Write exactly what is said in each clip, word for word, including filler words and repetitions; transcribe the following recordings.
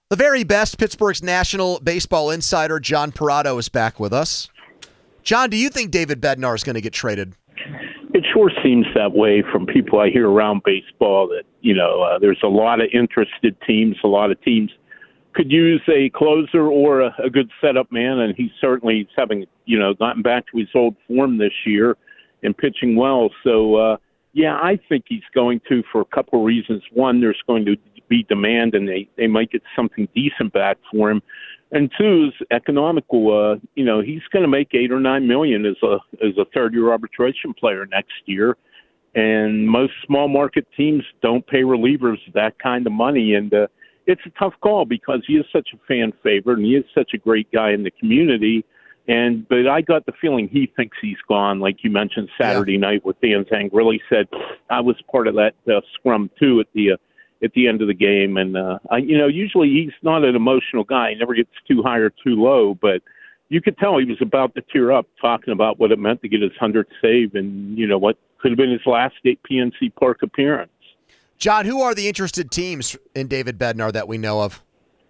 The very best, Pittsburgh's national baseball insider, John Parado, is back with us. John, do you think David Bednar is going to get traded? It sure seems that way from people I hear around baseball that, you know, uh, there's a lot of interested teams. A lot of teams could use a closer or a, a good setup man, and he certainly is having, you know, gotten back to his old form this year and pitching well. So, uh, yeah, I think he's going to for a couple of reasons. One, there's going to be demand, and they, they might get something decent back for him. And two is economical. Uh, you know, he's going to make eight or nine million as a as a third year arbitration player next year. And most small market teams don't pay relievers that kind of money. And uh, it's a tough call because he is such a fan favorite and he is such a great guy in the community. And but I got the feeling he thinks he's gone. Like you mentioned Saturday yeah. night with Dan Zang really said, I was part of that uh, scrum too at the uh, at the end of the game. And, uh, I, you know, usually he's not an emotional guy. He never gets too high or too low. But you could tell he was about to tear up talking about what it meant to get his hundredth save and, you know, what could have been his last at P N C Park appearance. John, who are the interested teams in David Bednar that we know of?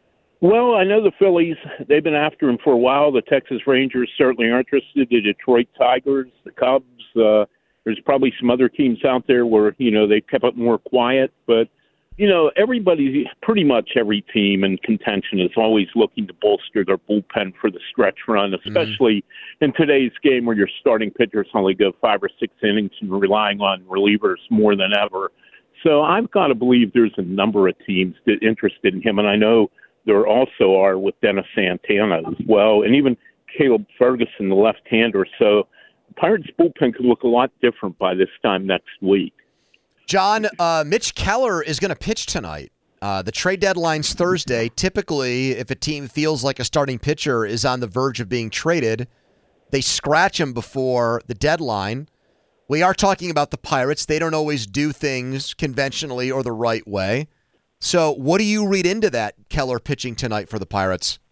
Well, I know the Phillies. They've been after him for a while. The Texas Rangers certainly are interested. The Detroit Tigers, the Cubs. Uh, there's probably some other teams out there where, you know, they kept it more quiet. But, you know, everybody, pretty much every team in contention is always looking to bolster their bullpen for the stretch run, especially mm-hmm. in today's game where your starting pitchers only go five or six innings and relying on relievers more than ever. So I've got to believe there's a number of teams that interested in him, and I know there also are with Dennis Santana as well, and even Caleb Ferguson, the left-hander. So the Pirates' bullpen could look a lot different by this time next week. John, uh, Mitch Keller is going to pitch tonight. Uh, the trade deadline's Thursday. Typically, if a team feels like a starting pitcher is on the verge of being traded, they scratch him before the deadline. We are talking about the Pirates. They don't always do things conventionally or the right way. So what do you read into that, Keller pitching tonight for the Pirates?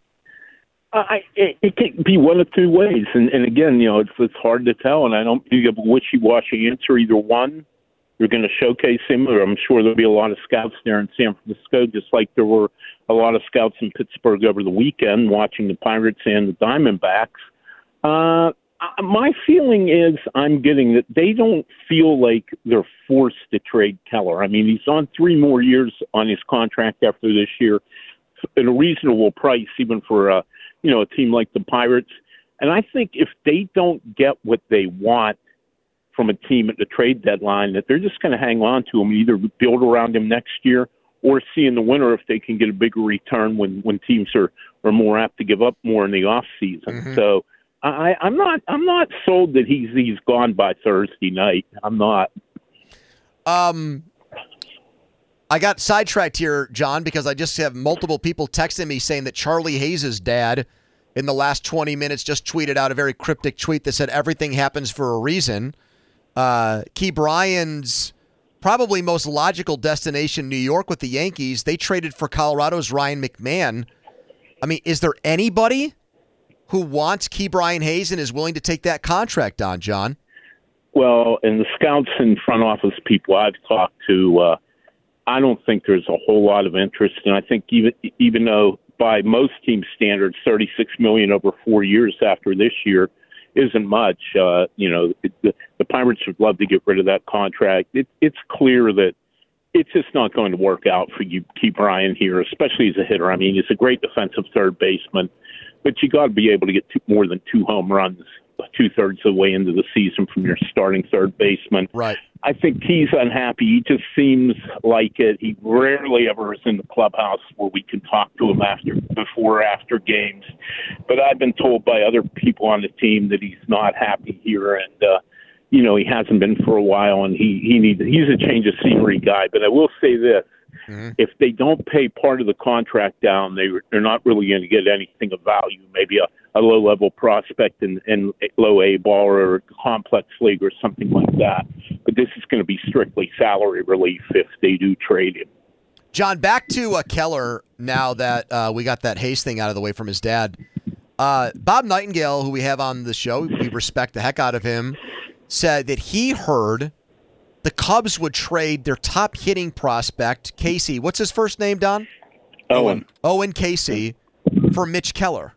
Uh, I, it, it can be one of two ways. And, and again, you know, it's, it's hard to tell, and I don't think you have a wishy-washy answer. Either one, you're going to showcase him, or I'm sure there'll be a lot of scouts there in San Francisco, just like there were a lot of scouts in Pittsburgh over the weekend watching the Pirates and the Diamondbacks. Uh, my feeling is I'm getting that they don't feel like they're forced to trade Keller. I mean, he's on three more years on his contract after this year at a reasonable price, even for a, you know, a team like the Pirates. And I think if they don't get what they want from a team at the trade deadline, that they're just going to hang on to him, either build around him next year or see in the winter if they can get a bigger return when, when teams are, are more apt to give up more in the off season. Mm-hmm. So I, I'm not I'm not sold that he's he's gone by Thursday night. I'm not. Um, I got sidetracked here, John, because I just have multiple people texting me saying that Charlie Hayes' dad in the last twenty minutes just tweeted out a very cryptic tweet that said everything happens for a reason. Uh, Key Bryan's probably most logical destination, New York, with the Yankees. They traded for Colorado's Ryan McMahon. I mean, is there anybody who wants Key Bryan Hayes and is willing to take that contract on, John? Well, and the scouts and front office people I've talked to, uh, I don't think there's a whole lot of interest. And I think even even though by most team standards, thirty-six million dollars over four years after this year isn't much, uh, you know, it, the, the Pirates would love to get rid of that contract. It, it's clear that it's just not going to work out for you, Key Bryan here, especially as a hitter. I mean, he's a great defensive third baseman, but you got to be able to get two, more than two home runs two-thirds of the way into the season from your starting third baseman. Right. I think he's unhappy. He just seems like it. He rarely ever is in the clubhouse where we can talk to him after, before or after games. But I've been told by other people on the team that he's not happy here, and uh, you know, he hasn't been for a while, and he he needs he's a change of scenery guy. But I will say this. Mm-hmm. If they don't pay part of the contract down, they, they're not really going to get anything of value, maybe a, a low-level prospect in, in low A ball or a complex league or something like that. But this is going to be strictly salary relief if they do trade him. John, back to uh, Keller now that uh, we got that Hayes thing out of the way from his dad. Uh, Bob Nightingale, who we have on the show, we respect the heck out of him, said that he heard the Cubs would trade their top hitting prospect, Casey. What's his first name, Don? Owen. Owen Casey for Mitch Keller.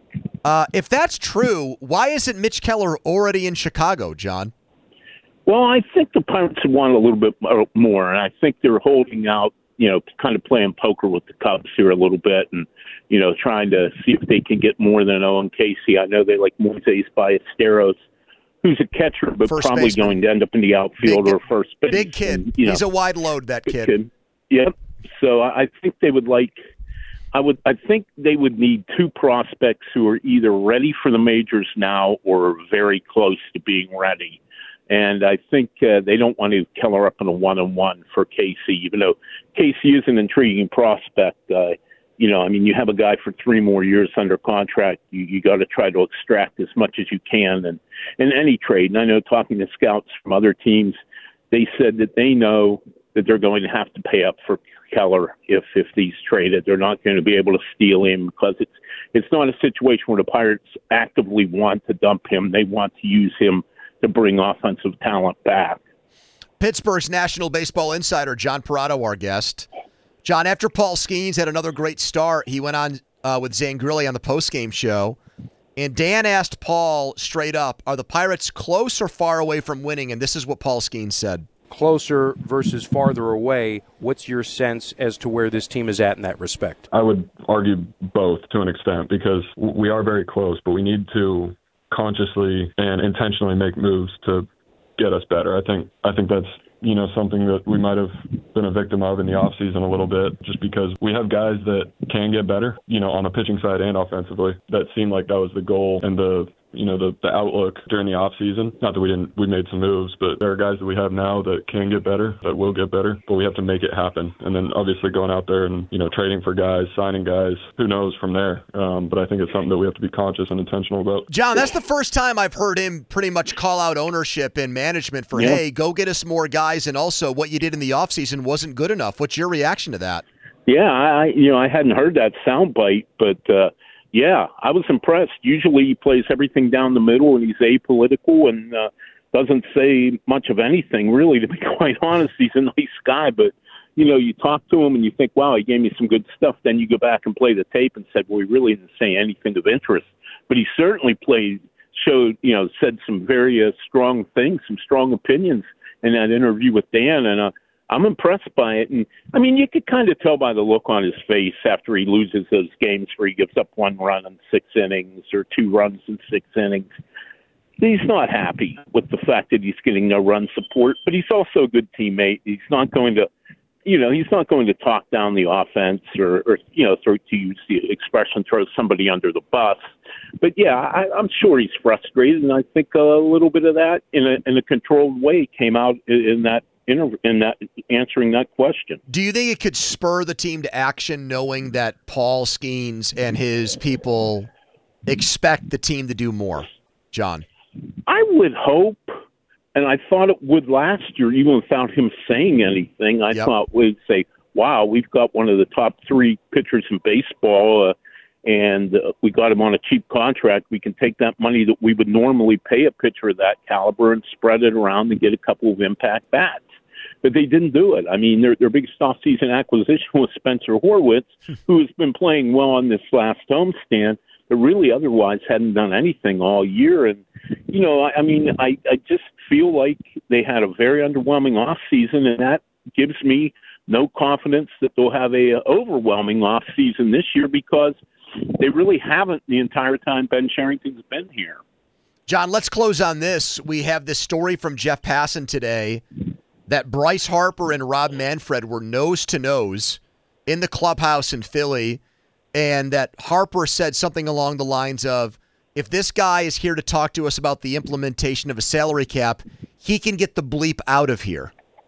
Uh, if that's true, why isn't Mitch Keller already in Chicago, John? Well, I think the Pirates want a little bit more, and I think they're holding out, you know, kind of playing poker with the Cubs here a little bit and, you know, trying to see if they can get more than Owen Casey. I know they like Moises Ballesteros, who's a catcher, but First probably baseman. going to end up in the outfield Big- or first base. Big kid. And, you know, He's a wide load, that kid. kid. Yep. So I think they would like – I would. I think they would need two prospects who are either ready for the majors now or very close to being ready. And I think uh, they don't want to Keller up in a one-on-one for Casey, even though Casey is an intriguing prospect. Uh, you know, I mean, you have a guy for three more years under contract. You, you got to try to extract as much as you can and in any trade. And I know talking to scouts from other teams, they said that they know that they're going to have to pay up for Keller if if he's traded. They're not going to be able to steal him because it's it's not a situation where the Pirates actively want to dump him. They want to use him to bring offensive talent back. Pittsburgh's National Baseball Insider, John Parado, our guest. John, after Paul Skeens had another great start, he went on uh, with Zangrilli on the postgame show, and Dan asked Paul straight up, are the Pirates close or far away from winning? And this is what Paul Skeens said. Closer versus farther away, what's your sense as to where this team is at in that respect? I would argue both to an extent because we are very close, but we need to consciously and intentionally make moves to get us better. I think I think that's, you know, something that we might have been a victim of in the offseason a little bit, just because we have guys that can get better, you know, on the pitching side and offensively. That seemed like that was the goal and the you know, the, the outlook during the offseason. Not that we didn't, we made some moves, but there are guys that we have now that can get better, that will get better, but we have to make it happen. And then obviously going out there and, you know, trading for guys, signing guys, who knows from there. Um, but I think it's something that we have to be conscious and intentional about. John, that's the first time I've heard him pretty much call out ownership and management for, yeah. hey, go get us more guys. And also what you did in the offseason wasn't good enough. What's your reaction to that? Yeah, I, you know, I hadn't heard that soundbite, but, uh, yeah, I was impressed. Usually he plays everything down the middle and he's apolitical and uh, doesn't say much of anything, really, to be quite honest. He's a nice guy, but, you know, you talk to him and you think, wow, he gave me some good stuff. Then you go back and play the tape and said, well, he really didn't say anything of interest. But he certainly played, showed, you know, said some very uh, strong things, some strong opinions in that interview with Dan. And uh, I'm impressed by it. And, I mean, you could kind of tell by the look on his face after he loses those games where he gives up one run in six innings or two runs in six innings. He's not happy with the fact that he's getting no run support, but he's also a good teammate. He's not going to, you know, he's not going to talk down the offense or, or you know, throw, to use the expression, throw somebody under the bus. But, yeah, I, I'm sure he's frustrated, and I think a little bit of that in a, in a controlled way came out in, in that In, in that answering that question. Do you think it could spur the team to action knowing that Paul Skeens and his people expect the team to do more, John? I would hope, and I thought it would last year, even without him saying anything. I yep. thought we'd say, wow, we've got one of the top three pitchers in baseball, uh, and uh, we got him on a cheap contract. We can take that money that we would normally pay a pitcher of that caliber and spread it around and get a couple of impact bats. But they didn't do it. I mean, their their biggest off-season acquisition was Spencer Horwitz, who has been playing well on this last homestand, but really otherwise hadn't done anything all year. And, you know, I, I mean, I, I just feel like they had a very underwhelming off-season, and that gives me no confidence that they'll have a, a overwhelming off-season this year because they really haven't the entire time Ben Cherington's been here. John, let's close on this. We have this story from Jeff Passan today that Bryce Harper and Rob Manfred were nose-to-nose in the clubhouse in Philly, and that Harper said something along the lines of, if this guy is here to talk to us about the implementation of a salary cap, he can get the bleep out of here.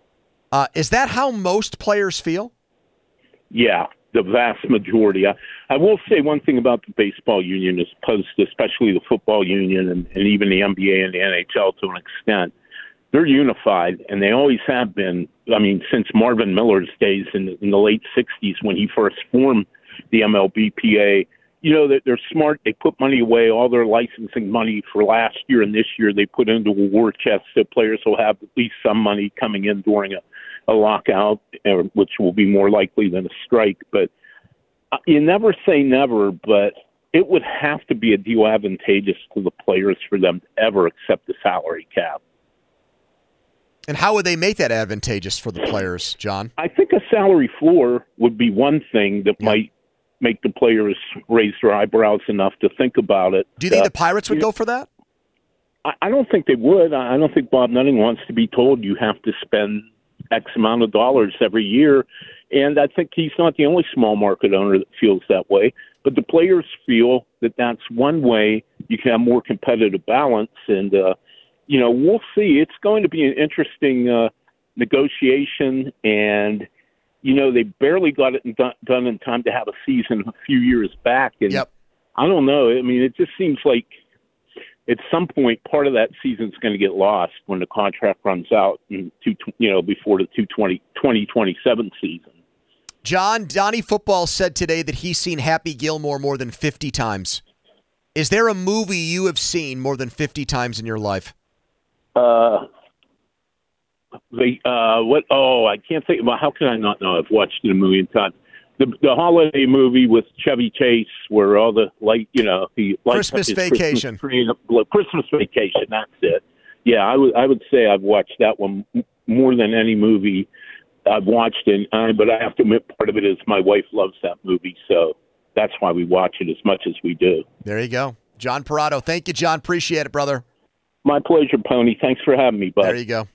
Uh, is that how most players feel? Yeah, the vast majority. I, I will say one thing about the baseball union, as opposed to especially the football union and, and even the N B A and the N H L to an extent. They're unified, and they always have been. I mean, since Marvin Miller's days in the, in the late sixties when he first formed the M L B P A. You know, they're, they're smart. They put money away, all their licensing money for last year and this year they put into a war chest so players will have at least some money coming in during a, a lockout, which will be more likely than a strike. But you never say never, but it would have to be a deal advantageous to the players for them to ever accept the salary cap. And how would they make that advantageous for the players, John? I think a salary floor would be one thing that yeah. might make the players raise their eyebrows enough to think about it. Do you think uh, the Pirates would go for that? I, I don't think they would. I don't think Bob Nutting wants to be told you have to spend X amount of dollars every year. And I think he's not the only small market owner that feels that way. But the players feel that that's one way you can have more competitive balance. And, uh, you know, we'll see. It's going to be an interesting uh, negotiation. And, you know, they barely got it done, done in time to have a season a few years back. And yep. I don't know. I mean, it just seems like at some point part of that season is going to get lost when the contract runs out in two, you know, before the twenty twenty-seven season. John, Donnie Football said today that he's seen Happy Gilmore more than fifty times. Is there a movie you have seen more than fifty times in your life? Uh, the uh, what? Oh, I can't think. Well, how can I not know? I've watched it a million times. The the holiday movie with Chevy Chase, where all the light, you know, the Christmas Vacation. Christmas, Christmas Vacation. That's it. Yeah, I would I would say I've watched that one more than any movie I've watched it, uh, but I have to admit part of it is my wife loves that movie, so that's why we watch it as much as we do. There you go. John Parado. Thank you, John. Appreciate it, brother. My pleasure, Pony. Thanks for having me, bud. There you go.